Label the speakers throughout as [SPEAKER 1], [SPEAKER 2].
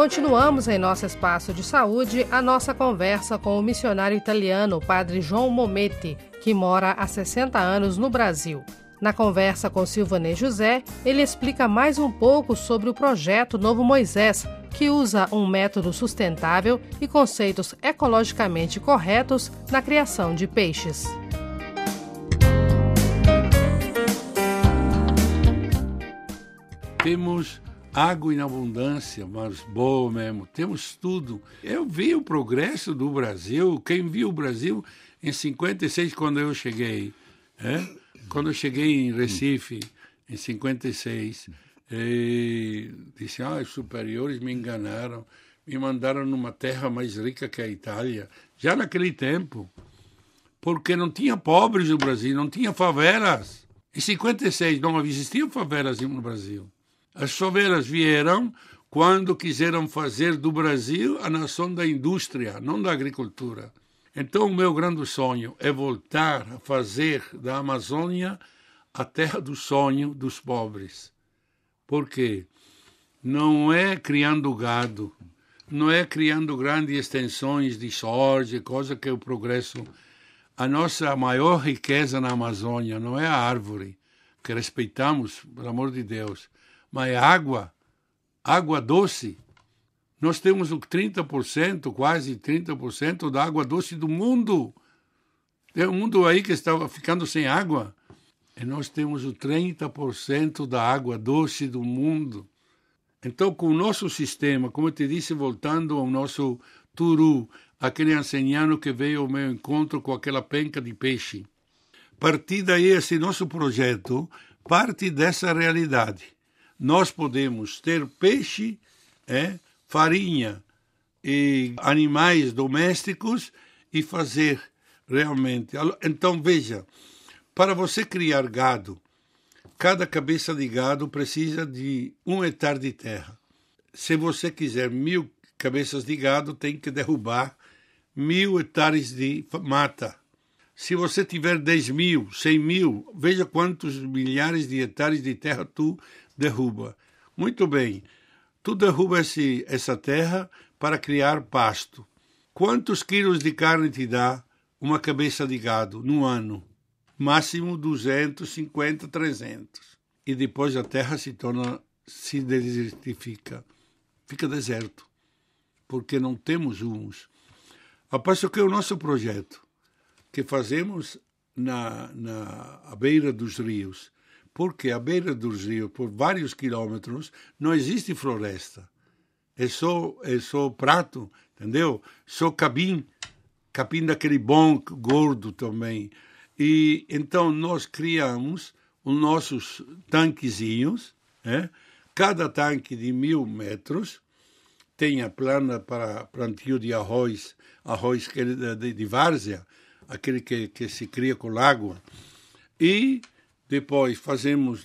[SPEAKER 1] continuamos em nosso espaço de saúde a nossa conversa com o missionário italiano, o padre João Mometti, que mora há 60 anos no Brasil. Na conversa com Silvanê José, ele explica mais um pouco sobre o projeto Novo Moisés, que usa um método sustentável e conceitos ecologicamente corretos na criação de peixes.
[SPEAKER 2] Temos água em abundância, mas boa mesmo. Temos tudo. Eu vi o progresso do Brasil. Quem viu o Brasil em 56, quando eu cheguei, quando eu cheguei em Recife, em 56, disse, os superiores me enganaram, me mandaram numa terra mais rica que a Itália, já naquele tempo, porque não tinha pobres no Brasil, não tinha favelas. Em 56 não existiam favelas no Brasil. As favelas vieram quando quiseram fazer do Brasil a nação da indústria, não da agricultura. Então, o meu grande sonho é voltar a fazer da Amazônia a terra do sonho dos pobres. Por quê? Não é criando gado, não é criando grandes extensões de soja, coisa que é o progresso. A nossa maior riqueza na Amazônia não é a árvore, que respeitamos, pelo amor de Deus, mas é água doce. Nós temos o 30%, quase 30% da água doce do mundo. Tem um mundo aí que estava ficando sem água. E nós temos o 30% da água doce do mundo. Então, com o nosso sistema, como eu te disse, voltando ao nosso turu, aquele anciano que veio ao meu encontro com aquela penca de peixe, partir daí, esse nosso projeto parte dessa realidade. Nós podemos ter peixe, farinha e animais domésticos e fazer realmente. Então, veja, para você criar gado, cada cabeça de gado precisa de 1 hectare de terra. Se você quiser 1.000 cabeças de gado, tem que derrubar 1.000 hectares de mata. Se você tiver 10.000, 100.000, veja quantos milhares de hectares de terra tu derruba. Muito bem, tu derruba essa terra para criar pasto. Quantos quilos de carne te dá uma cabeça de gado no ano? Máximo 250, 300. E depois a terra se desertifica. Fica deserto, porque não temos humus. Após o que é o nosso projeto, que fazemos à beira dos rios, porque à beira dos rios, por vários quilômetros, não existe floresta. É só prato, entendeu? Só capim daquele bom, gordo também. E então nós criamos os nossos tanquezinhos, cada tanque de 1.000 metros, tem a plana para plantio de arroz de várzea, aquele que se cria com água, e depois fazemos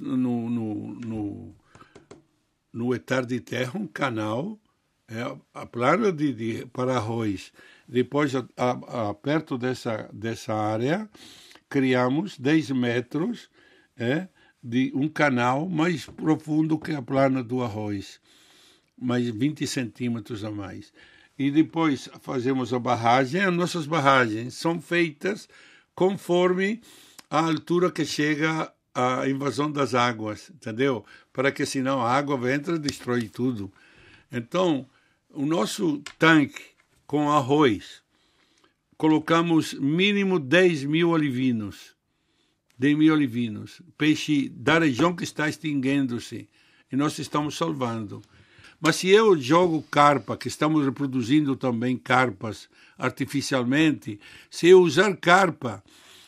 [SPEAKER 2] no hectare de terra um canal, a plana para arroz. Depois, perto dessa área, criamos 10 metros de um canal mais profundo que a plana do arroz, mais 20 centímetros a mais. E depois fazemos a barragem. As nossas barragens são feitas conforme a altura que chega a invasão das águas, entendeu? Para que senão a água entra e destrói tudo. Então, o nosso tanque com arroz, colocamos mínimo 10.000 olivinos. 10.000 olivinos. Peixe da região que está extinguindo-se. E nós estamos salvando. Mas se eu jogo carpa, que estamos reproduzindo também carpas artificialmente, se eu usar carpa,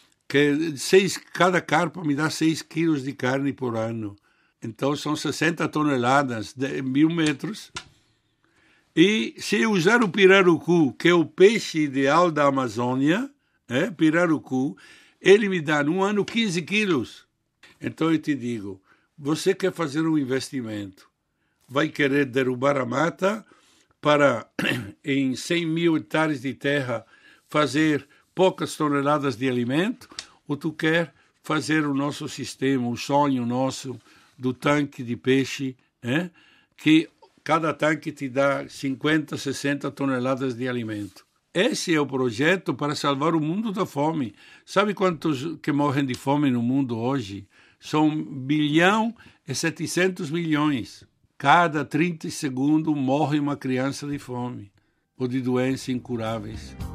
[SPEAKER 2] cada carpa me dá 6 quilos de carne por ano. Então são 60 toneladas de 1.000 metros. E se eu usar o pirarucu, que é o peixe ideal da Amazônia, pirarucu, ele me dá no ano 15 quilos. Então eu te digo, você quer fazer um investimento, vai querer derrubar a mata para, em 100.000 hectares de terra, fazer poucas toneladas de alimento, ou tu quer fazer o nosso sistema, o sonho nosso do tanque de peixe, que cada tanque te dá 50, 60 toneladas de alimento. Esse é o projeto para salvar o mundo da fome. Sabe quantos que morrem de fome no mundo hoje? São 1.7 bilhão. Cada 30 segundos morre uma criança de fome ou de doenças incuráveis.